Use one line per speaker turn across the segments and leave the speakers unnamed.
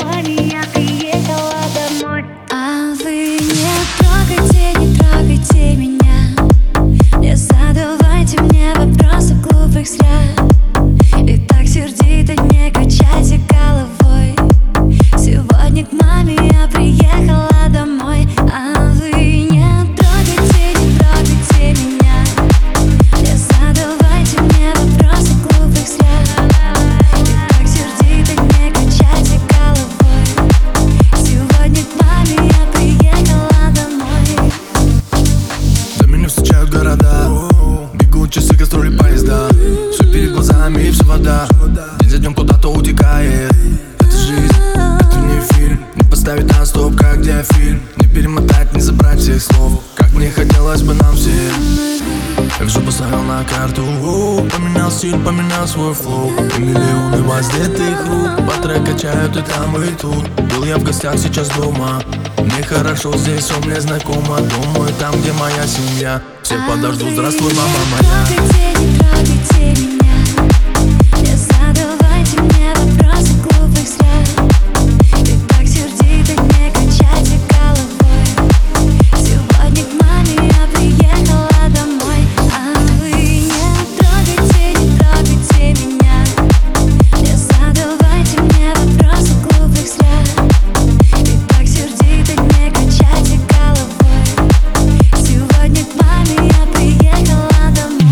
маме, я приехала домой.
А вы не трогайте меня, не задавайте мне вопросов глупых зря. И так сердито не качайте головой. Сегодня к маме я приехала домой. А вы не трогайте меня, не задавайте мне вопросов глупых зря. И так сердито не качайте головой. Сегодня к маме я приехала домой.
За меня встречают города, бегут часы, кастрюли, поезда. Все перед глазами и все вода. День за днем куда-то утекает. Это жизнь, это не фильм. Не поставить на стоп, как диафильм. Не перемотать, не забрать всех слов, как мне хотелось бы нам всем. Я все поставил на карту, поменял стиль, поменял свой флоу. И миллионы воздетых рук по трек качают и там, и тут. Был я в гостях, сейчас дома. Мне хорошо здесь, все мне знакомо. Думаю, там, где моя семья. Все подождут, здравствуй, мама моя.
Не трогайте меня, не задавайте мне вопросы глупых зря. И так сердито не качайте головой. Сегодня к маме я приехала домой. А вы не трогайте меня, не задавайте мне вопросы глупых зря. И так сердито не качайте головой. Сегодня к маме я приехала домой.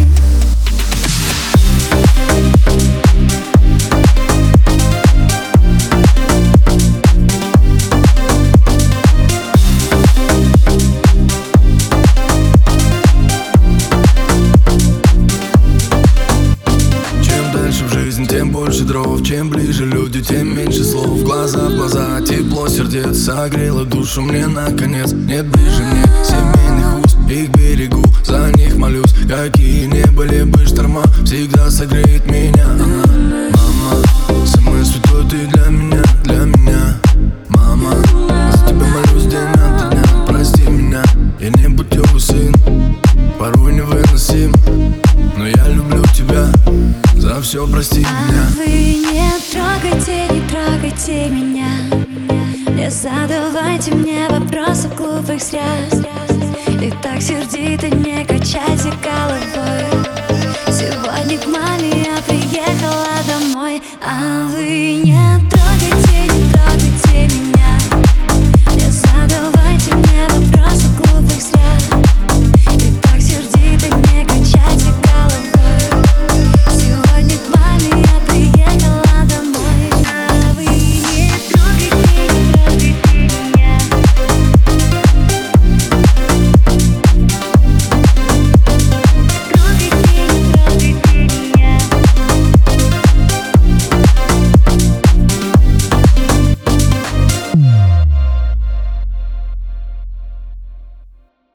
Тем больше дров, чем ближе люди, тем меньше слов. В глаза, тепло сердец согрело душу мне наконец. Нет ближе мне семейных уз, их берегу, за них молюсь. Какие не были бы шторма, всегда согреет меня она. Мама, самый святой ты для меня, мама. За тебя молюсь день ото дня, прости меня. Я не путевый сын, порой невыносим, но я люблю тебя, за все прости меня.
А вы не трогайте меня, не задавайте мне вопросов глупых зря. И так сердито не качайте головой. Сегодня к маме я приехала домой. А вы не